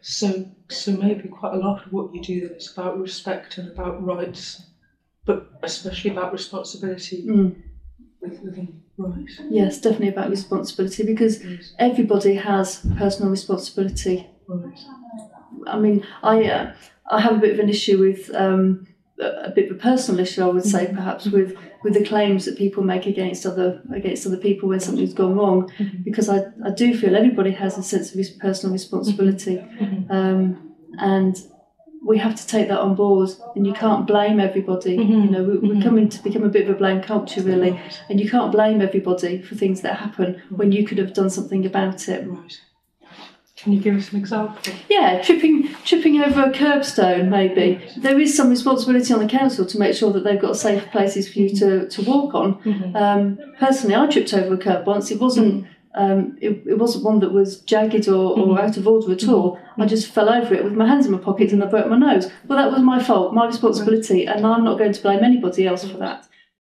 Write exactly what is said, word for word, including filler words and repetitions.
So, so maybe quite a lot of what you do then is about respect and about rights, but especially about responsibility Mm. within rights. Yes, definitely about responsibility, because Yes. everybody has personal responsibility. Right. I mean, I uh, I have a bit of an issue with um, a, a bit of a personal issue, I would say, Mhm. perhaps with, with the claims that people make against other against other people when something's gone wrong, Mhm. because I, I do feel everybody has a sense of his personal responsibility, Mhm. um, and we have to take that on board, and you can't blame everybody. Mhm. You know, we, we're Mhm. coming to become a bit of a blame culture, really, Right. and you can't blame everybody for things that happen when you could have done something about it. Right. Can you give us an example? Yeah, tripping tripping over a curbstone, maybe. There is some responsibility on the council to make sure that they've got safe places for you to, to walk on. Mhm. Um, personally, I tripped over a curb once. It wasn't um, it, it wasn't one that was jagged or, or out of order at all. I just fell over it with my hands in my pockets and I broke my nose. Well, that was my fault, my responsibility, and I'm not going to blame anybody else for that.